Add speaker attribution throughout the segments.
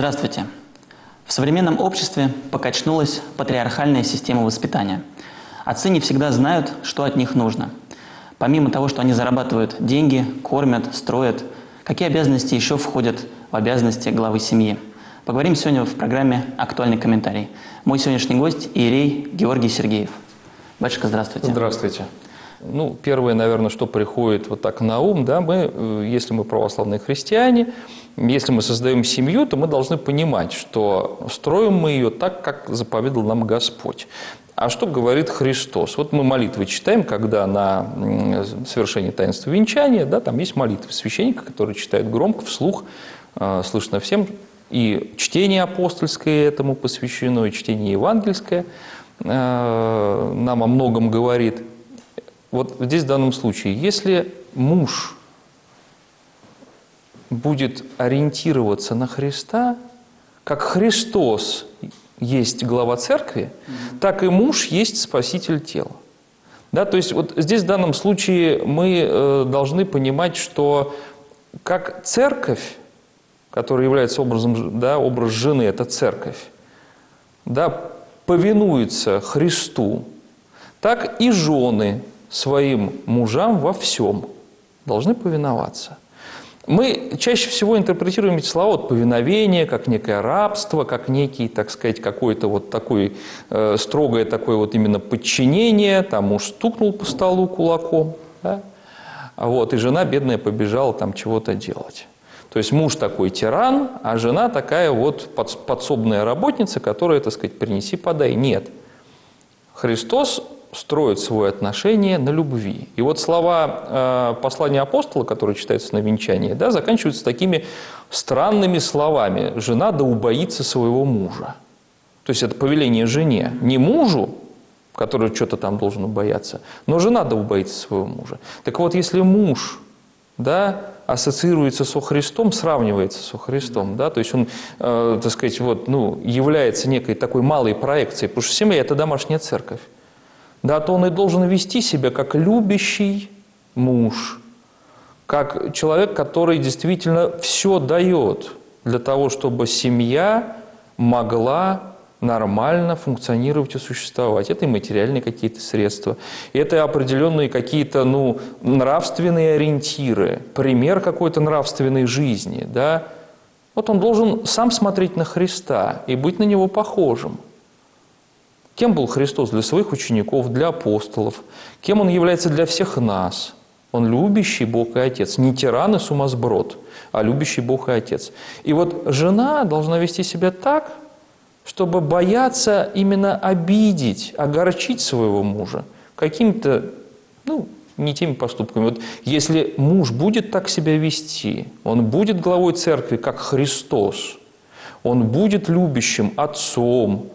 Speaker 1: Здравствуйте. В современном обществе покачнулась патриархальная система воспитания. Отцы не всегда знают, что от них нужно. Помимо того, что они зарабатывают деньги, кормят, строят, какие обязанности еще входят в обязанности главы семьи? Поговорим сегодня в программе «Актуальный комментарий». Мой сегодняшний гость – иерей Георгий Сергеев. Батюшка, здравствуйте.
Speaker 2: Здравствуйте. Первое, наверное, что приходит вот так на ум, да, если мы православные христиане, если мы создаем семью, то мы должны понимать, что строим мы ее так, как заповедал нам Господь. А что говорит Христос? Вот мы молитвы читаем, когда на совершении таинства венчания, да, там есть молитвы священника, который читает громко, вслух, слышно всем, и чтение апостольское этому посвящено, и чтение евангельское нам о многом говорит. Вот здесь в данном случае, если муж будет ориентироваться на Христа, как Христос есть глава церкви, так и муж есть спаситель тела. Да, то есть вот здесь в данном случае мы должны понимать, что как церковь, которая является образом, да, образ жены – это церковь, да, повинуется Христу, так и жены своим мужам во всем должны повиноваться. Мы чаще всего интерпретируем эти слова от повиновения, как некое рабство, как некий, так сказать, какое-то вот такое строгое такое вот именно подчинение, там муж стукнул по столу кулаком, да? Вот, и жена бедная побежала там чего-то делать. То есть муж такой тиран, а жена такая вот подсобная работница, которая, так сказать, принеси, подай. Нет. Христос строит свои отношения на любви. И вот слова послания апостола, которые читаются на венчании, да, заканчиваются такими странными словами. «Жена да убоится своего мужа». То есть это повеление жене. Не мужу, который что-то там должен убояться, но жена да убоится своего мужа. Так вот, если муж, да, ассоциируется со Христом, сравнивается со Христом, да, то есть он, так сказать, вот, является некой такой малой проекцией, потому что семья – это домашняя церковь. Да, то он и должен вести себя как любящий муж, как человек, который действительно все дает для того, чтобы семья могла нормально функционировать и существовать. Это и материальные какие-то средства, это определенные какие-то нравственные ориентиры, пример какой-то нравственной жизни. Да? Вот он должен сам смотреть на Христа и быть на Него похожим. Кем был Христос для своих учеников, для апостолов? Кем Он является для всех нас? Он любящий Бог и Отец. Не тиран и сумасброд, а любящий Бог и Отец. И вот жена должна вести себя так, чтобы бояться именно обидеть, огорчить своего мужа какими-то, не теми поступками. Вот если муж будет так себя вести, он будет главой церкви, как Христос, он будет любящим отцом,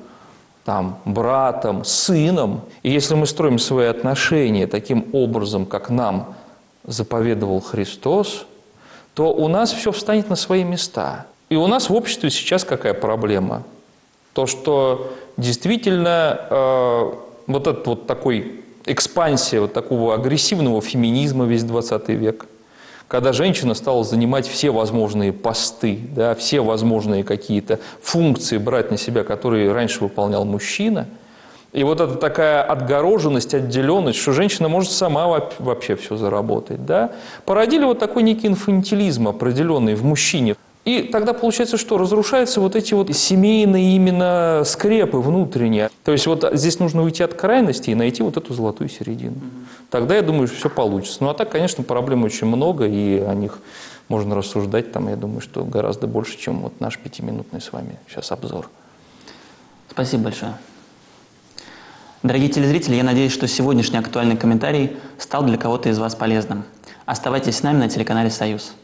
Speaker 2: братом, сыном. И если мы строим свои отношения таким образом, как нам заповедовал Христос, то у нас все встанет на свои места. И у нас в обществе сейчас какая проблема? То, что действительно вот эта вот такой экспансия вот такого агрессивного феминизма весь 20 век, когда женщина стала занимать все возможные посты, да, все возможные какие-то функции брать на себя, которые раньше выполнял мужчина. И вот эта такая отгороженность, отделенность, что женщина может сама вообще все заработать, да, породили вот такой некий инфантилизм определенный в мужчине. И тогда получается, что разрушаются вот эти вот семейные именно скрепы внутренние. То есть вот здесь нужно уйти от крайности и найти вот эту золотую середину. Тогда, я думаю, все получится. А так, конечно, проблем очень много, и о них можно рассуждать, я думаю, что гораздо больше, чем вот наш 5-минутный с вами сейчас обзор.
Speaker 1: Спасибо большое. Дорогие телезрители, я надеюсь, что сегодняшний актуальный комментарий стал для кого-то из вас полезным. Оставайтесь с нами на телеканале «Союз».